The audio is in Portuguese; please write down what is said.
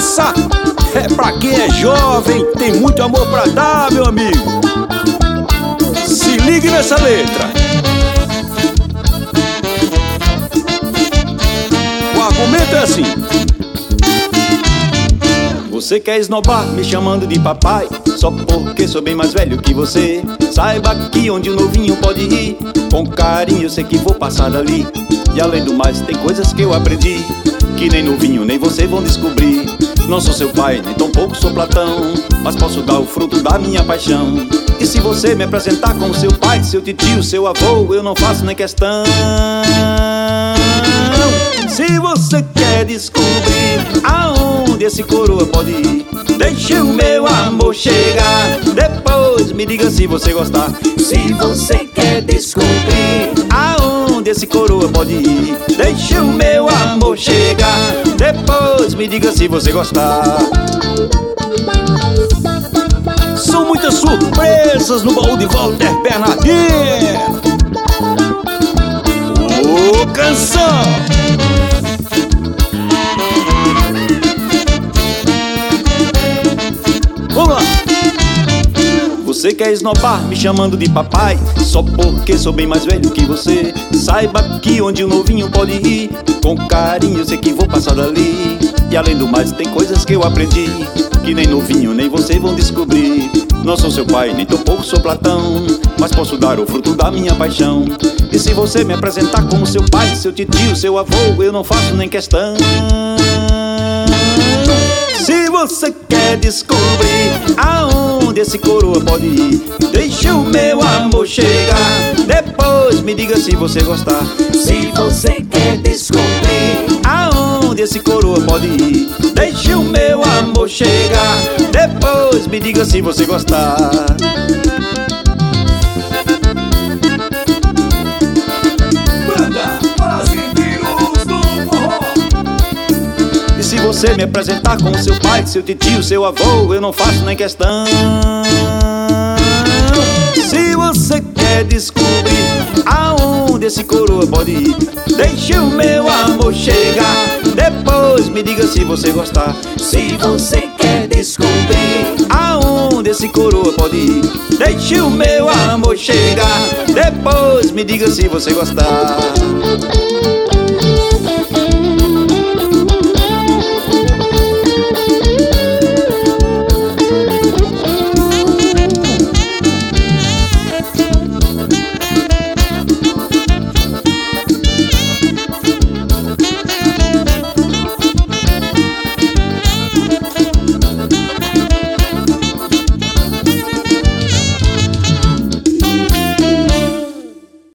Essa é pra quem é jovem, tem muito amor pra dar, meu amigo. Se ligue nessa letra. O argumento é assim: você quer esnobar me chamando de papai, só porque sou bem mais velho que você. Saiba que onde o novinho pode ir, com carinho eu sei que vou passar dali. E além do mais tem coisas que eu aprendi, que nem novinho nem você vão descobrir. Não sou seu pai, nem tampouco sou Platão, mas posso dar o fruto da minha paixão. E se você me apresentar como seu pai, seu titio, seu avô, eu não faço nem questão. Se você quer descobrir aonde esse coroa pode ir, deixe o meu amor chegar, depois me diga se você gostar. Se você quer descobrir aonde esse coroa pode ir, deixe o meu amor chegar, depois me diga se você gostar. São muitas surpresas no baú de Walter Bernardino. Ô, canção! Vamos lá! Você quer esnobar me chamando de papai, só porque sou bem mais velho que você. Saiba que onde o novinho pode ir, com carinho eu sei que vou passar dali. E além do mais tem coisas que eu aprendi, que nem novinho nem você vão descobrir. Não sou seu pai, nem tampouco sou Platão, mas posso dar o fruto da minha paixão. E se você me apresentar como seu pai, seu titio, seu avô, eu não faço nem questão. Se você quer descobrir aonde esse coroa pode ir, deixe o meu amor chegar, depois me diga se você gostar. Se você quer descobrir aonde esse coroa pode ir, deixe o meu amor chegar, depois me diga se você gostar. Se você me apresentar como seu pai, seu titio, seu avô, eu não faço nem questão. Se você quer descobrir aonde esse coroa pode ir, deixe o meu amor chegar, depois me diga se você gostar. Se você quer descobrir aonde esse coroa pode ir, deixe o meu amor chegar, depois me diga se você gostar.